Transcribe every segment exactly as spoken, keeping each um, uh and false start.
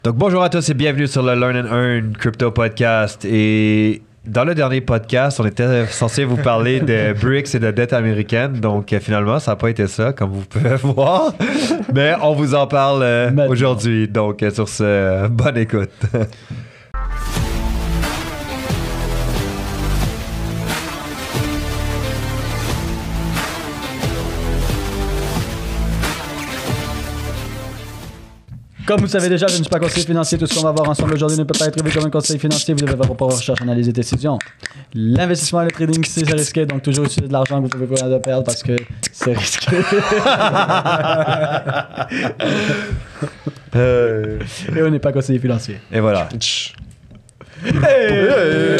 Donc bonjour à tous et bienvenue sur le Learn and Earn Crypto Podcast. Et dans le dernier podcast, on était censé vous parler de B R I C S et de dette américaine. Donc finalement, ça n'a pas été ça, comme vous pouvez voir. Mais on vous en parle euh, aujourd'hui. Donc sur ce, euh, bonne écoute. Comme vous le savez déjà, je ne suis pas conseiller financier. Tout ce qu'on va voir ensemble aujourd'hui ne peut pas être vu comme un conseil financier. Vous devez avoir propre recherche, analyse et décision. L'investissement et le trading, c'est risqué. Donc, toujours utiliser de l'argent que vous pouvez pas de perdre parce que c'est risqué. euh... Et on n'est pas conseiller financier. Et voilà. Hey!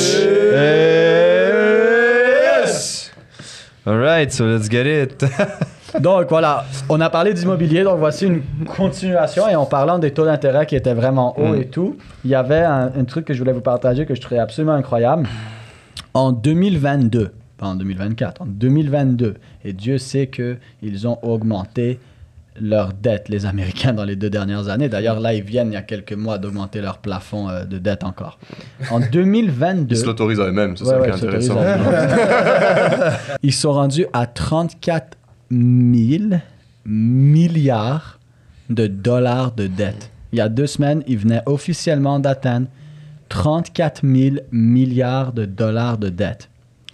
Yes! Alright, so let's get it. Donc voilà, on a parlé d'immobilier, donc voici une continuation et en parlant des taux d'intérêt qui étaient vraiment hauts mm. et tout, il y avait un, un truc que je voulais vous partager que je trouvais absolument incroyable. En deux mille vingt-deux, pas en deux mille vingt-quatre, en deux mille vingt-deux, et Dieu sait qu'ils ont augmenté leur dette, les Américains, dans les deux dernières années. D'ailleurs, là, ils viennent il y a quelques mois d'augmenter leur plafond euh, de dette encore. En deux mille vingt-deux... Ils se l'autorisent à eux-mêmes, c'est ouais, ça ouais, qui est intéressant. Ils sont rendus à trente-quatre mille milliards de dollars de dette. Il y a deux semaines, ils venaient officiellement d'atteindre trente-quatre mille milliards de dollars de dette.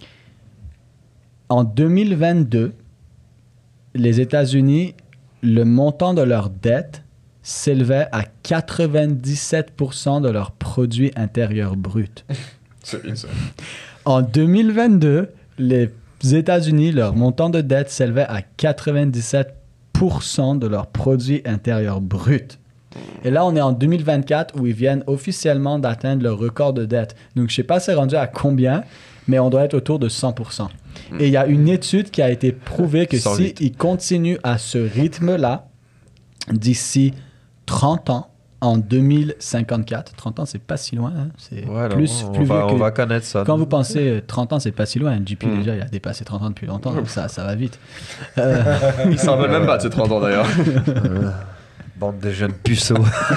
En deux mille vingt-deux, les États-Unis, le montant de leur dette s'élevait à quatre-vingt-dix-sept pour cent de leur produit intérieur brut. C'est insane. En deux mille vingt-deux, les États-Unis, leur montant de dette s'élevait à quatre-vingt-dix-sept pour cent de leur produit intérieur brut. Et là, on est en deux mille vingt-quatre où ils viennent officiellement d'atteindre le record de dette. Donc, je ne sais pas c'est rendu à combien, mais on doit être autour de cent pour cent. Mm. Et il y a une étude qui a été prouvée que s'ils continuent à ce rythme-là, d'ici trente ans, en deux mille cinquante-quatre, trente ans, c'est pas si loin. Hein? C'est ouais, plus, on, plus va, vieux que... on va connaître ça. Quand non? vous pensez trente ans, c'est pas si loin. J P, mm. déjà, il a dépassé trente ans depuis longtemps. Donc ça, ça va vite. Euh... Il s'en veut même pas de ses trente ans, d'ailleurs. euh, bande de jeunes puceaux.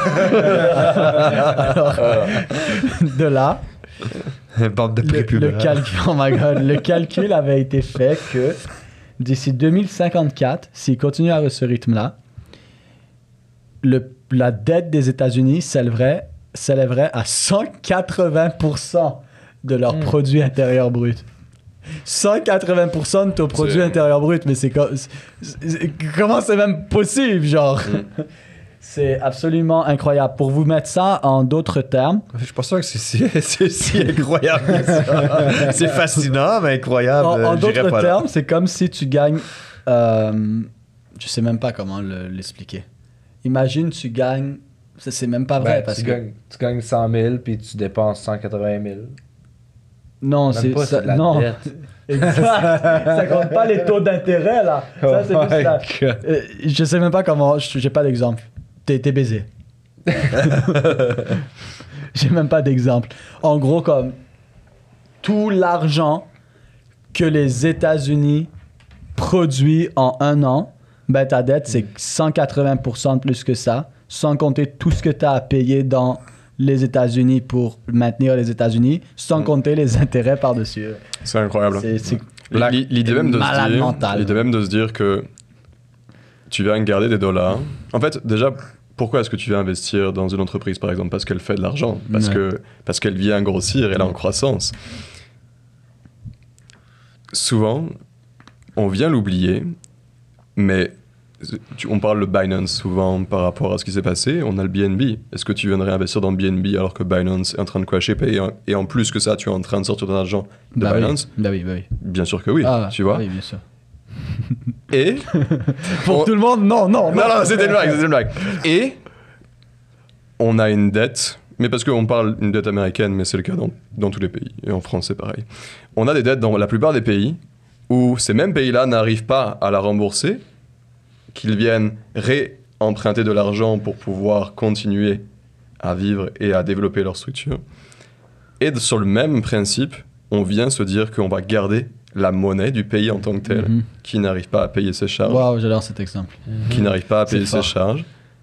Alors, de là... bande de le, le, calcul, oh my God, le calcul avait été fait que d'ici deux mille cinquante-quatre, s'ils continuent à ce rythme-là, le la dette des États-Unis s'élèverait, s'élèverait à cent quatre-vingts pour cent de leur mmh. produit intérieur brut. cent quatre-vingts pour cent de ton produit c'est... intérieur brut, mais c'est, co- c'est, c'est comment c'est même possible, genre? Mmh. C'est absolument incroyable. Pour vous mettre ça en d'autres termes... Je suis pas sûr que c'est si, c'est si incroyable que ça. C'est fascinant, mais incroyable. En, en d'autres termes, là. C'est comme si tu gagnes... Euh, je sais même pas comment le, l'expliquer. Imagine, tu gagnes... Ça, c'est même pas vrai. Ben, parce tu, que... gagnes, tu gagnes cent mille puis tu dépenses cent quatre-vingt mille. Non, même c'est... pas, Ça, c'est de la non. dette. Exact. Ça compte pas les taux d'intérêt, là. Ça, c'est oh juste la... euh, je sais même pas comment... J'ai pas d'exemple. T'es, t'es baisé. J'ai même pas d'exemple. En gros, comme... Tout l'argent que les États-Unis produisent en un an... Ben, ta dette, c'est cent quatre-vingts pour cent de plus que ça, sans compter tout ce que tu as à payer dans les États-Unis pour maintenir les États-Unis, sans compter les intérêts par-dessus. C'est incroyable. C'est, c'est l'idée, même de se dire, mental. l'idée même de se dire que tu vas garder des dollars. En fait, déjà, pourquoi est-ce que tu vas investir dans une entreprise, par exemple? Parce qu'elle fait de l'argent, parce, ouais. que, parce qu'elle vient grossir, elle est en croissance. Souvent, on vient l'oublier, mais... On parle de Binance souvent par rapport à ce qui s'est passé. On a le B N B. Est-ce que tu viendrais investir dans le B N B alors que Binance est en train de crasher et, et en plus que ça, tu es en train de sortir ton argent de bah Binance? Oui. Bah oui, bah oui. Bien sûr que oui, ah, tu vois. Oui, bien sûr. Et pour on... tout le monde, non, non, non. Non, non, c'était une blague, c'était une blague. Et on a une dette, mais parce qu'on parle d'une dette américaine, mais c'est le cas dans, dans tous les pays. Et en France, c'est pareil. On a des dettes dans la plupart des pays où ces mêmes pays-là n'arrivent pas à la rembourser, qu'ils viennent réemprunter de l'argent pour pouvoir continuer à vivre et à développer leur structure. Et sur le même principe, on vient se dire qu'on va garder la monnaie du pays en tant que tel, mm-hmm. qui n'arrive pas à payer ses charges. Waouh, j'adore cet exemple. Qui n'arrive pas à payer ses charges.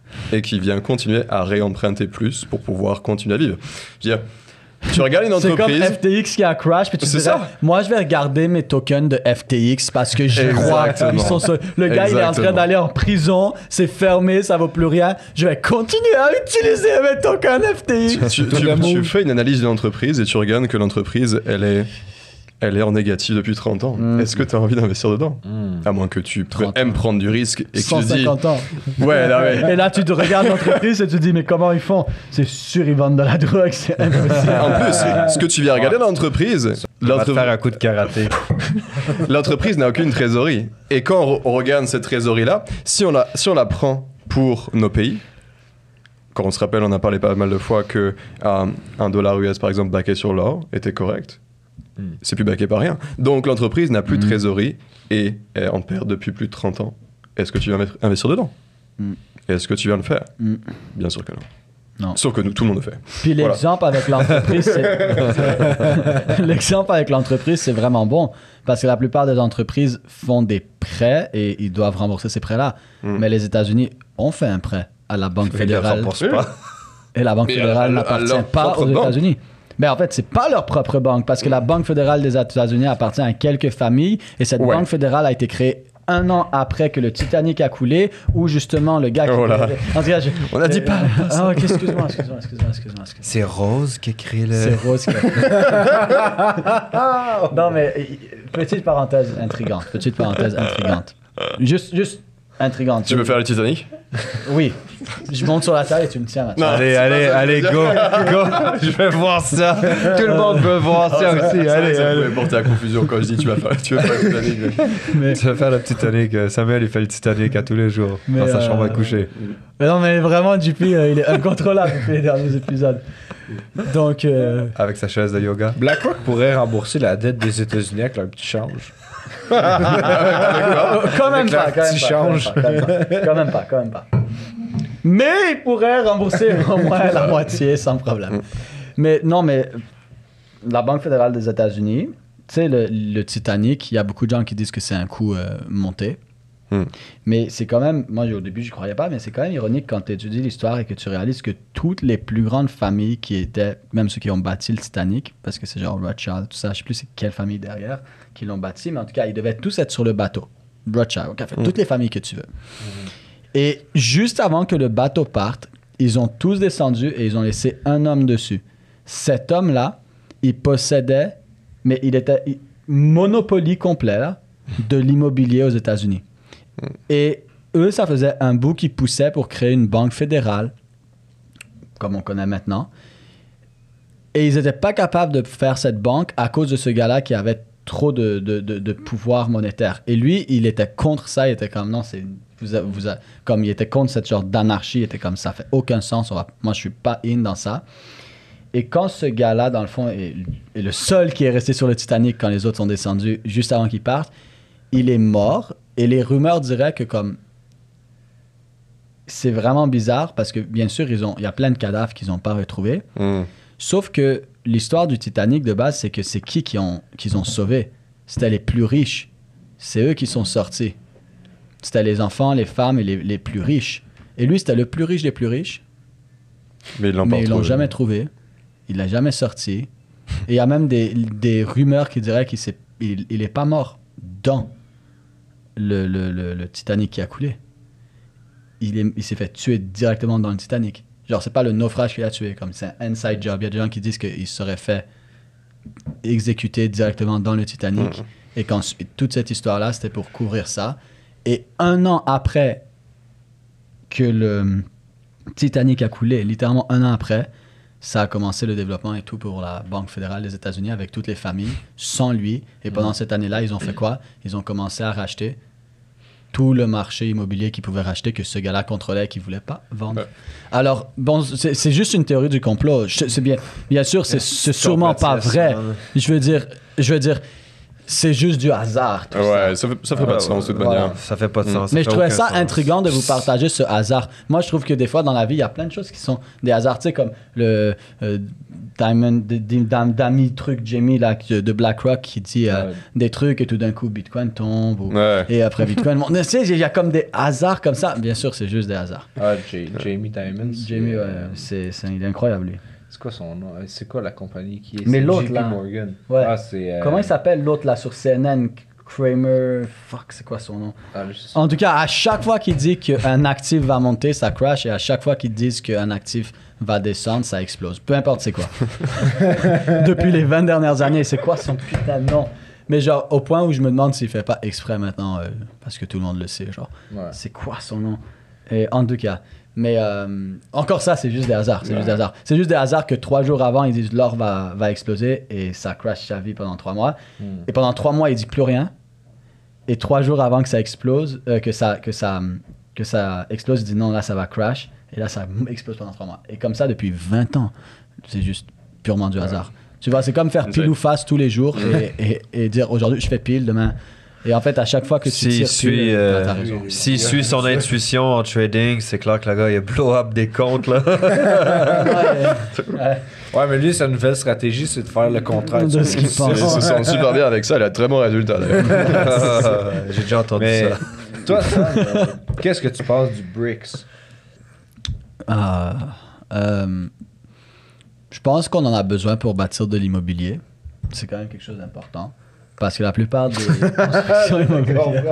et qui vient continuer à réemprunter plus pour pouvoir continuer à vivre. Je veux dire, tu regardes une C'est comme entreprise... F T X qui a crash, puis tu C'est dirais, ça. moi je vais regarder mes tokens de F T X parce que j'y crois. Exactement. Ils sont sur- Le gars il est en train Exactement. d'aller en prison, c'est fermé, ça vaut plus rien. Je vais continuer à utiliser mes tokens F T X. tu, tu- tu fais une analyse d'une entreprise et tu regardes que l'entreprise, elle est, elle est en négatif depuis trente ans. Mm. Est-ce que tu as envie d'investir dedans? Mm. À moins que tu trente aimes ans. prendre du risque et que tu cent te dis... cinquante ans. Ouais, non, mais... Et là, tu te regardes l'entreprise et tu te dis, mais comment ils font? C'est sûr, ils vendent de la drogue, c'est impossible. En plus, ce que tu viens regarder dans l'entreprise, On va te l'entre- faire un coup de karaté. l'entreprise n'a aucune trésorerie. Et quand on, re- on regarde cette trésorerie-là, si on, la, si on la prend pour nos pays, quand on se rappelle, on a parlé pas mal de fois que euh, un dollar U S, par exemple, baqué sur l'or était correct. Mm. C'est plus baqué par rien. Donc l'entreprise n'a plus de Mm. trésorerie et est en perte depuis plus de trente ans. Est-ce que tu vas mettre- investir dedans? Mm. Est-ce que tu viens le faire? Mm. Bien sûr que non. Non. Sauf que nous, tout le monde le fait. Puis Voilà. l'exemple avec l'entreprise, c'est... l'exemple avec l'entreprise, c'est vraiment bon parce que la plupart des entreprises font des prêts et ils doivent rembourser ces prêts-là. Mm. Mais les États-Unis ont fait un prêt à la Banque Ils ne fédérale remboursent pas. et la Banque Mais fédérale à- à n'appartient leur pas propre aux banque. États-Unis. Mais en fait, c'est pas leur propre banque parce que la Banque fédérale des États-Unis appartient à quelques familles et cette Ouais. Banque fédérale a été créée un an après que le Titanic a coulé, où justement le gars qui... Oh là. En tout cas, je- On a dit pas. Ah, ok, excuse-moi, excuse-moi, excuse-moi, excuse-moi, excuse-moi. C'est Rose qui écrit le. C'est Rose qui a... Non, mais euh, petite parenthèse intrigante, petite parenthèse intrigante. Juste, juste intrigante. Tu veux faire le Titanic? Oui. Je monte sur la table et tu me tiens là. Non. Allez, c'est allez, pas ça que allez, je veux go, dire. go. Je veux voir ça. Tout le monde veut voir ça aussi. C'est vrai Allez, que ça allez. pouvait porter à confusion quand je dis tu vas faire, tu vas faire le Titanic. mais- Mais, Tu vas faire le Titanic. euh, Samuel, il fait le Titanic à tous les jours Mais, dans sa euh, chambre à coucher. mais non, mais vraiment, J P, euh, il est incontrôlable depuis les derniers épisodes. Donc, euh, Avec sa chaise de yoga. BlackRock pourrait rembourser la dette des États-Unis avec leur petit change. quand même Avec pas, leur quand même petit pas, quand même change. pas, quand même pas, quand même pas, quand même pas. Mais il pourrait rembourser au moins la moitié sans problème. Mais non, mais la Banque fédérale des États-Unis, tu sais, le, le Titanic, il y a beaucoup de gens qui disent que c'est un coup euh, monté. Hmm. Mais c'est quand même, moi au début je croyais pas, mais c'est quand même ironique quand tu étudies l'histoire et que tu réalises que toutes les plus grandes familles qui étaient, même ceux qui ont bâti le Titanic, parce que c'est genre Rothschild, tout ça, je sais plus c'est quelle famille derrière qui l'ont bâti, mais en tout cas ils devaient tous être sur le bateau. Rothschild, ok, fait, Hmm. toutes les familles que tu veux. Et juste avant que le bateau parte, ils ont tous descendu et ils ont laissé un homme dessus. Cet homme-là, il possédait, mais il était il- monopoly complet là, de l'immobilier aux États-Unis. Et eux, ça faisait un bout qui poussait pour créer une banque fédérale, comme on connaît maintenant. Et ils n'étaient pas capables de faire cette banque à cause de ce gars-là qui avait trop de, de, de, de pouvoir monétaire. Et lui, il était contre ça. Il était comme, non, c'est... Vous a- vous a- comme il était contre cette genre d'anarchie, il était comme, ça fait aucun sens. On va- moi, je suis pas in dans ça. Et quand ce gars-là, dans le fond, est, est le seul qui est resté sur le Titanic quand les autres sont descendus juste avant qu'il parte, il est mort. Et les rumeurs diraient que comme c'est vraiment bizarre parce que bien sûr ils ont, il y a plein de cadavres qu'ils n'ont pas retrouvés. Hmm. Sauf que l'histoire du Titanic de base, c'est que c'est qui qui ont, qu'ils ont sauvé? C'était les plus riches. C'est eux qui sont sortis. C'était les enfants, les femmes et les, les plus riches. Et lui, c'était le plus riche des plus riches. Mais ils l'ont pas Mais ils l'ont retrouvé. jamais trouvé. Il l'a jamais sorti. Et il y a même des, des rumeurs qui diraient qu'il s'est, il, il est pas mort dans le, le, le, le Titanic qui a coulé. Il, est- il s'est fait tuer directement dans le Titanic. Genre, c'est pas le naufrage qui l'a tué, comme c'est un inside job. Il y a des gens qui disent qu'il serait fait exécuter directement dans le Titanic. Mhm. Et qu'ensuite, toute cette histoire-là, c'était pour couvrir ça. Et un an après que le Titanic a coulé, littéralement un an après, ça a commencé le développement et tout pour la Banque fédérale des États-Unis avec toutes les familles, sans lui. Et pendant cette année-là, ils ont fait quoi? Ils ont commencé à racheter tout le marché immobilier qu'ils pouvaient racheter que ce gars-là contrôlait et qu'il ne voulait pas vendre. Ouais. Alors, bon, c'est c'est juste une théorie du complot. Je- C'est bien, bien sûr, c'est c'est sûrement pas vrai. Je veux dire, je veux dire, c'est juste du hasard, tout ça. Ouais, ça fait, ça fait pas de sens de toute Voilà. manière. Ça fait pas de Mm. sens. Mais fait je trouvais aucun ça sens. intriguant de vous partager ce hasard. Moi, je trouve que des fois, dans la vie, il y a plein de choses qui sont des hasards. Tu sais, comme le, euh, Diamond, de- de- d'am- d'amis truc Jamie là, qui- de BlackRock qui dit euh, Ouais. des trucs et tout d'un coup Bitcoin tombe. Ou, Ouais. Et après Bitcoin, bon, tu sais, il y a comme des hasards comme ça. Bien sûr, c'est juste des hasards. Ah, J- Jamie Dimon. c'est- Jamie, ouais, c'est, c'est, il est incroyable lui. C'est quoi son nom? C'est quoi la compagnie qui est? Mais c'est l'autre, J P là. Morgan. Ouais. Ah, c'est. euh, Comment il s'appelle l'autre là sur C N N? Kramer. Fuck, c'est quoi son nom? ah, je sais- En tout cas, à chaque fois qu'il dit qu'un actif va monter, ça crash. Et à chaque fois qu'ils disent qu'un actif va descendre, ça explose. Peu importe c'est quoi. Depuis les vingt dernières années, c'est quoi son putain de nom? Mais genre, au point où je me demande s'il fait pas exprès maintenant, euh, parce que tout le monde le sait, genre. Ouais. C'est quoi son nom? Et en tout cas. Mais euh, encore ça, c'est juste des hasards. C'est juste des hasards. C'est juste des hasards que trois jours avant, ils disent l'or va, va exploser et ça crash sa vie pendant trois mois. Hmm. Et pendant trois mois, il dit plus rien. Et trois jours avant que ça explose, euh, que, ça, que, ça, que ça explose, il dit non, là, ça va crash. Et là, ça explose pendant trois mois. Et comme ça, depuis vingt ans, c'est juste purement du hasard. Tu vois, c'est comme faire pile ou face tous les jours et, et, et dire aujourd'hui, je fais pile, demain. Et en fait, à chaque fois que tu S'il tires suit, pile, euh, t'as raison. s'il suit son intuition en trading, c'est clair que le gars, il a blow up des comptes, là. Ouais, ouais. Ouais, mais lui, sa nouvelle stratégie, c'est de faire le contraire De ce qu'il Ils pense. se sentent super bien avec ça, il a de très bons résultats d'ailleurs. J'ai déjà entendu Mais ça. toi, Sam, euh, qu'est-ce que tu penses du BRICS? Ah, euh, je pense qu'on en a besoin pour bâtir de l'immobilier. C'est quand même quelque chose d'important. Parce que la plupart des constructions immobilières...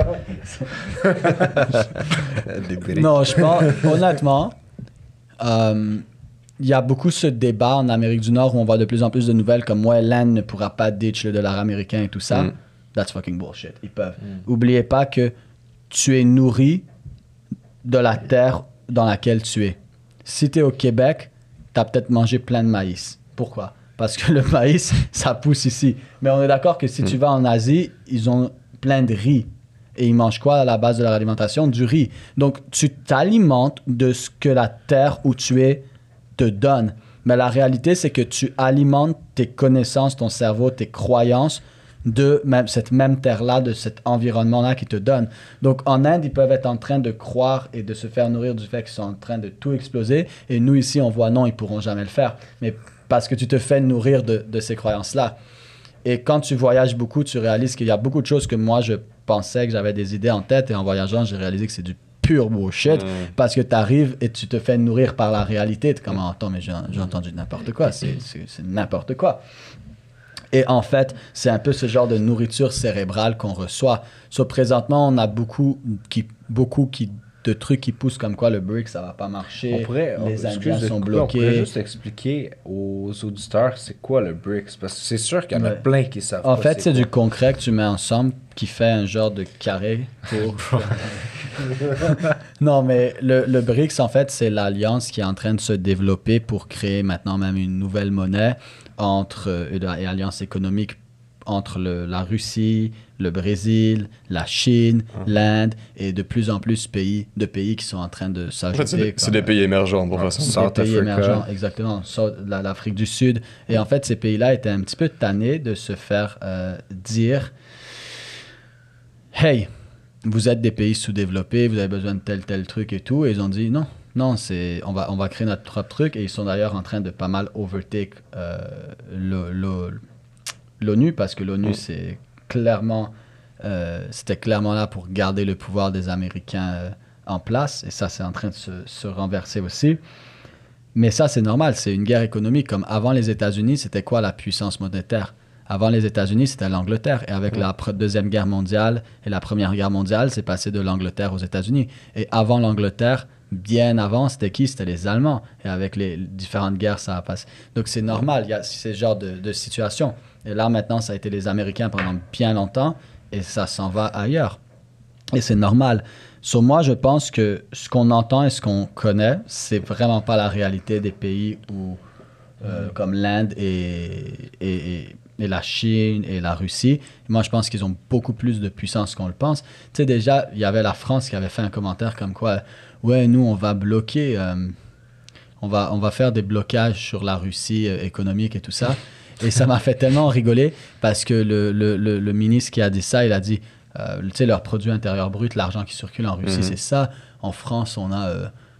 Non, je pense, honnêtement, euh, il y a beaucoup ce débat en Amérique du Nord où on voit de plus en plus de nouvelles comme ouais, l'Inde ne pourra pas ditch le dollar américain et tout ça. Mm. That's fucking bullshit. Ils peuvent. Oubliez pas que tu es nourri de la terre dans laquelle tu es. Si tu es au Québec, tu as peut-être mangé plein de maïs. Pourquoi? Parce que le maïs, ça pousse ici. Mais on est d'accord que si tu vas en Asie, ils ont plein de riz. Et ils mangent quoi à la base de leur alimentation? Du riz. Donc, tu t'alimentes de ce que la terre où tu es te donne. Mais la réalité, c'est que tu alimentes tes connaissances, ton cerveau, tes croyances de même, cette même terre-là, de cet environnement-là qui te donne. Donc, en Inde, ils peuvent être en train de croire et de se faire nourrir du fait qu'ils sont en train de tout exploser. Et nous, ici, on voit non, ils pourront jamais le faire. Mais parce que tu te fais nourrir de, de ces croyances-là. Et quand tu voyages beaucoup, tu réalises qu'il y a beaucoup de choses que moi, je pensais que j'avais des idées en tête. Et en voyageant, j'ai réalisé que c'est du pur bullshit. Mm. Parce que tu arrives et tu te fais nourrir par la réalité. Tu es comme, attends, mais j'ai j'ai entendu n'importe quoi. C'est c'est- c'est n'importe quoi. Et en fait, c'est un peu ce genre de nourriture cérébrale qu'on reçoit. So, présentement, on a beaucoup, qui, beaucoup qui, de trucs qui poussent comme quoi le BRICS, ça va pas marcher. On pourrait, on- les excuse Indiens de sont te couper, On pourrait bloqués. juste expliquer aux auditeurs c'est quoi le BRICS. Parce que c'est sûr qu'il y en a Ouais. plein qui savent En pas fait, c'est quoi. du concret que tu mets ensemble qui fait un genre de carré pour... Non, mais le, le BRICS, en fait, c'est l'alliance qui est en train de se développer pour créer maintenant même une nouvelle monnaie entre, euh, une alliance économique entre le- la Russie, le Brésil, la Chine, l'Inde et de plus en plus pays, de pays qui sont en train de En s'ajouter. fait, c'est des, c'est comme, des euh, pays émergents pour faire ça. des South pays Africa. émergents, exactement. So- la- L'Afrique du Sud. Et en fait, ces pays-là étaient un petit peu tannés de se faire euh, dire Hey, vous êtes des pays sous-développés, vous avez besoin de tel, tel truc et tout. Et ils ont dit non, non, c'est, on, va, on va créer notre propre truc. Et ils sont d'ailleurs en train de pas mal overtake euh, l'O- l'O- l'ONU parce que l'ONU, Mm. c'est clairement. Euh, c'était clairement là pour garder le pouvoir des Américains euh, en place. Et ça, c'est en train de se, se renverser aussi. Mais ça, c'est normal. C'est une guerre économique. Comme avant les États-Unis, c'était quoi la puissance monétaire? Avant les États-Unis, c'était l'Angleterre. Et avec Ouais. la pre- Deuxième Guerre mondiale et la Première Guerre mondiale, c'est passé de l'Angleterre aux États-Unis. Et avant l'Angleterre, bien avant, c'était qui? C'était les Allemands. Et avec les différentes guerres, ça a passé. Donc, c'est normal. Il y a ce genre de, de situation. Et là, maintenant, ça a été les Américains pendant bien longtemps. Et ça s'en va ailleurs. Et c'est normal. Sur moi, je pense que ce qu'on entend et ce qu'on connaît, c'est vraiment pas la réalité des pays où, euh, comme l'Inde et, et, et, et la Chine et la Russie. Moi, je pense qu'ils ont beaucoup plus de puissance qu'on le pense. Tu sais, déjà, il y avait la France qui avait fait un commentaire comme quoi, ouais, nous, on va bloquer, euh, on va, on va faire des blocages sur la Russie euh, économique et tout ça. Et ça m'a fait tellement rigoler parce que le, le, le, le ministre qui a dit ça, il a dit, euh, tu sais, leur produit intérieur brut, l'argent qui circule en Russie, Mhm. c'est ça. En France, on a, euh,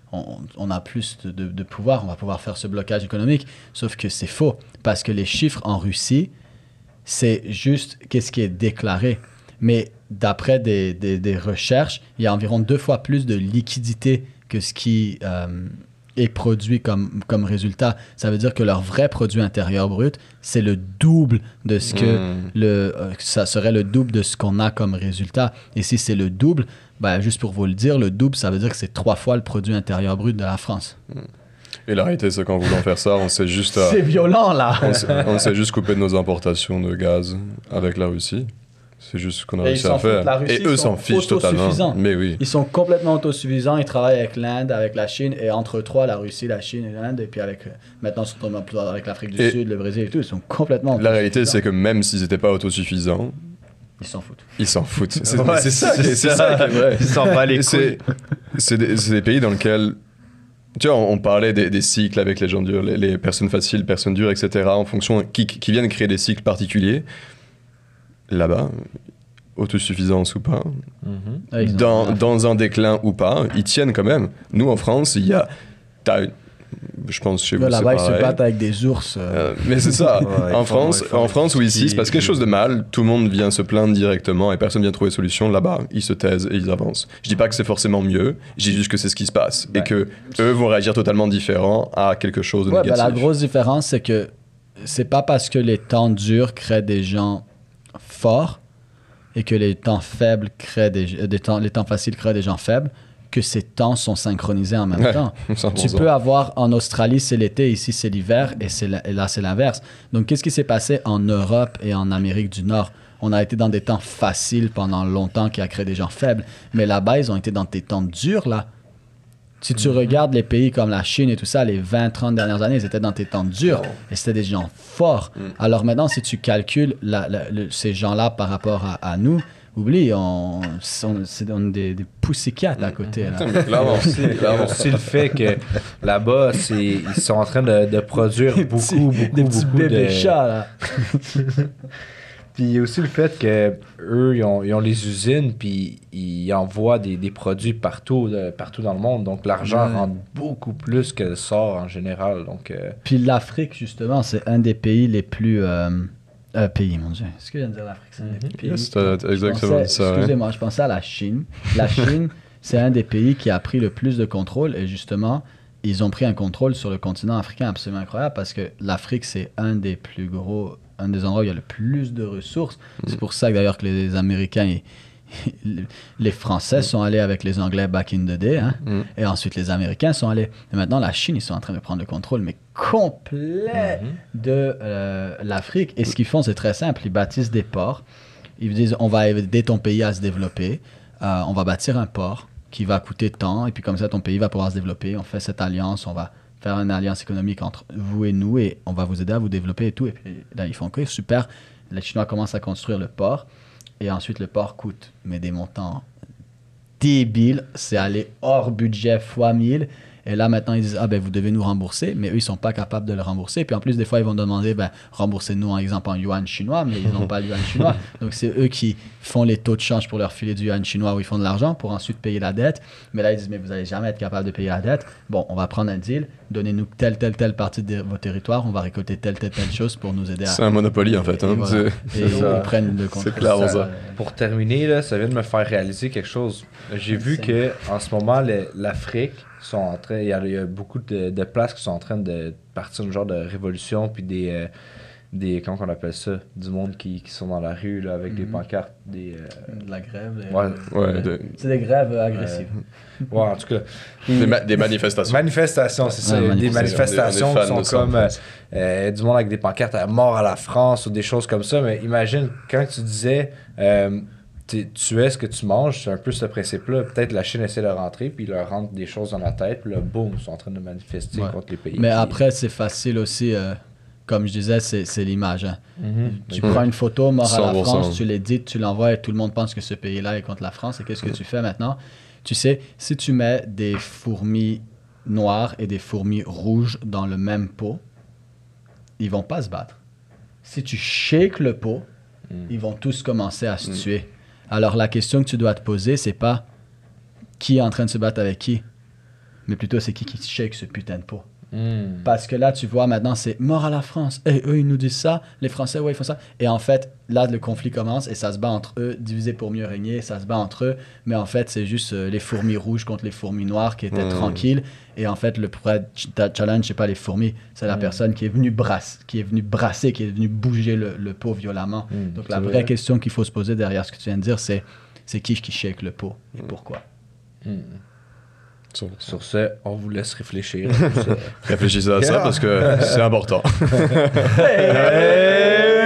on, on a plus de, de, de pouvoir, on va pouvoir faire ce blocage économique. Sauf que c'est faux, parce que les chiffres en Russie, c'est juste qu'est-ce qui est déclaré. Mais d'après des, des, des recherches, il y a environ deux fois plus de liquidité que ce qui euh, est produit comme, comme résultat. Ça veut dire que leur vrai produit intérieur brut, c'est le double de ce que Mmh. le, euh, ça serait le double de ce qu'on a comme résultat. Et si c'est le double, ben, juste pour vous le dire, le double, ça veut dire que c'est trois fois le produit intérieur brut de la France. Et la réalité, c'est qu'en voulant faire ça, on s'est juste, à- C'est violent, là! on s'est- on s'est juste coupé de nos importations de gaz avec la Russie. C'est juste ce qu'on a Et réussi ils s'en à faire. foutent, la Russie, Et eux ils s'en sont fichent totalement. autosuffisants. Mais oui. Ils sont complètement autosuffisants. Ils travaillent avec l'Inde, avec la Chine, et entre trois, la Russie, la Chine et l'Inde, et puis avec, euh, maintenant, surtout plus avec l'Afrique du Et- Sud, le Brésil et tout, ils sont complètement La réalité, c'est autosuffisants. que même s'ils n'étaient pas autosuffisants, Ils s'en foutent. ils s'en foutent. C'est Ouais, c'est ça, qui est- c'est c'est ça. ça qui est vrai. Ils s'en battent les Et c'est- couilles. C'est des, c'est des pays dans lesquels, tu vois, on, on parlait des, des cycles avec les gens durs, les, les personnes faciles, personnes dures, et cetera, en fonction, qui, qui viennent créer des cycles particuliers. Là-bas, autosuffisance ou pas, Mhm. Ah, ils ont- dans, dans un déclin ou pas, ils tiennent quand même. Nous, en France, il y a... t'as- je pense chez vous, Là, c'est là-bas, ils se pareil. battent avec des ours. euh, Euh, mais c'est ça. Ouais, en ils font- France, ils font en France ou ici, ski, c'est parce que quelque chose de mal, tout le monde vient se plaindre directement et personne vient trouver solution. Là-bas, ils se taisent et ils avancent. Je dis pas que c'est forcément mieux, je dis juste que c'est ce qui se passe et Ouais. que eux vont réagir totalement différent à quelque chose de Ouais, ben, négatif. la grosse différence, c'est que c'est pas parce que les temps durs créent des gens forts et que les temps faibles créent des, euh, des temps, les temps faciles créent des gens faibles que ces temps sont synchronisés en même Ouais, temps. cent pour Tu cent. peux avoir en Australie, c'est l'été, ici c'est l'hiver, et, c'est la- et là c'est l'inverse. Donc qu'est-ce qui s'est passé en Europe et en Amérique du Nord? On a été dans des temps faciles pendant longtemps qui a créé des gens faibles, mais là-bas, ils ont été dans des temps durs, là. Si tu regardes les pays comme la Chine et tout ça, les vingt trente dernières années, ils étaient dans des temps durs et c'était des gens forts. Alors maintenant, si tu calcules la- la- le- ces gens-là par rapport à, à nous, oublie, on, on- c'est on est des, des pussycats à côté. Là. Mais clairement, Aussi, il y a aussi le fait que là-bas, c'est, ils sont en train de, de produire Des beaucoup, petits- beaucoup, des petits beaucoup bébés de... chats, là. Puis il y a aussi le fait que eux, ils ont, ils ont les usines, puis ils envoient des, des produits partout, de- partout dans le monde. Donc l'argent Ouais. rentre beaucoup plus que sort en général. Donc euh, Puis l'Afrique, justement, c'est un des pays les plus... Euh, euh, pays, mon Dieu. Est-ce que je viens de dire l'Afrique? C'est un des pays. Yes, t'as- t'as Je exactement pensais- dit ça, ouais. Excusez-moi, je pensais à la Chine. La Chine, c'est un des pays qui a pris le plus de contrôle et justement, ils ont pris un contrôle sur le continent africain absolument incroyable parce que l'Afrique, c'est un des plus gros, un des endroits où il y a le plus de ressources. C'est pour ça que d'ailleurs que les Américains, ils- les Français sont allés avec les Anglais back in the day, hein, Mm. et ensuite les Américains sont allés. Et maintenant, la Chine, ils sont en train de prendre le contrôle, mais complet de euh, l'Afrique. Et ce qu'ils font, c'est très simple. Ils bâtissent des ports. Ils disent, on va aider ton pays à se développer. Euh, on va bâtir un port qui va coûter tant. Et puis comme ça, ton pays va pouvoir se développer. On fait cette alliance. On va faire une alliance économique entre vous et nous. Et on va vous aider à vous développer et tout. Et puis là, ils font OK, super. Les Chinois commencent à construire le port. Et ensuite, le port coûte, mais des montants débiles. C'est aller hors budget fois mille. Et là, maintenant, ils disent, ah ben, vous devez nous rembourser. Mais eux, ils sont pas capables de le rembourser. Puis en plus, des fois, ils vont demander, ben, remboursez-nous, en exemple, en yuan chinois. Mais ils n'ont pas le yuan chinois. Donc, c'est eux qui font les taux de change pour leur filer du yuan chinois où ils font de l'argent pour ensuite payer la dette. Mais là, ils disent, mais vous n'allez jamais être capable de payer la dette. Bon, on va prendre un deal. Donnez-nous telle, telle, telle partie de vos territoires. On va récolter telle, telle, telle chose pour nous aider à... C'est un Monopoly, en fait. Et hein. voilà. C'est- Et C'est ça. ils prennent le contrôle. clairement ça. pour terminer, là, ça vient de me faire réaliser quelque chose. J'ai vu que en ce moment, le- l'Afrique sont en train, il y a, il y a beaucoup de, de places qui sont en train de partir d'une genre de révolution, puis des, euh, des comment on appelle ça, du monde qui, qui sont dans la rue là, avec des Mhm. pancartes, des, euh, De la grève. des- ouais, Ouais, de- C'est des grèves euh, agressives. ouais, en tout cas, des, ma- des manifestations. manifestations, c'est ça. Ouais, Des manifestations. manifestations On est- on est qui fan sont de ça, en comme euh, France. euh, du monde avec des pancartes à mort à la France ou des choses comme ça. Mais imagine, quand tu disais euh, tu tu es ce que tu manges, c'est un peu ce principe-là. Peut-être la Chine essaie de rentrer, puis ils leur rentrent des choses dans la tête, puis là, boum, ils sont en train de manifester Ouais. contre les pays. Mais qui- après, c'est facile aussi, euh, comme je disais, c'est c'est l'image. hein. Mhm. Tu Mhm. prends une photo, mort à la cent pour cent. France, tu l'édites, tu l'envoies et tout le monde pense que ce pays-là est contre la France. Et qu'est-ce que tu fais maintenant? Tu sais, si tu mets des fourmis noires et des fourmis rouges dans le même pot, ils vont pas se battre. Si tu shakes le pot, Mm. ils vont tous commencer à se Mm. tuer. Alors la question que tu dois te poser, c'est pas qui est en train de se battre avec qui, mais plutôt c'est qui qui shake ce putain de pot. Hmm. Parce que là, tu vois, maintenant, c'est mort à la France. Et eux, ils nous disent ça. Les Français, ouais, ils font ça. Et en fait, là, le conflit commence et ça se bat entre eux, divisé pour mieux régner. Ça se bat entre eux. Mais en fait, c'est juste euh, les fourmis rouges contre les fourmis noires qui étaient Mmh. tranquilles. Et en fait, le vrai ch- challenge, c'est pas les fourmis. C'est la Mm. personne qui est venue brasser, qui est venue brasser, qui est venue bouger le, le pot violemment. Mm, Donc, c'est la vraie vrai. question qu'il faut se poser derrière ce que tu viens de dire, c'est c'est qui qui shake le pot et pourquoi. Hmm. Sur- Sur ce, on vous laisse réfléchir. Sur ce. Réfléchissez à ça parce que c'est important. Hey!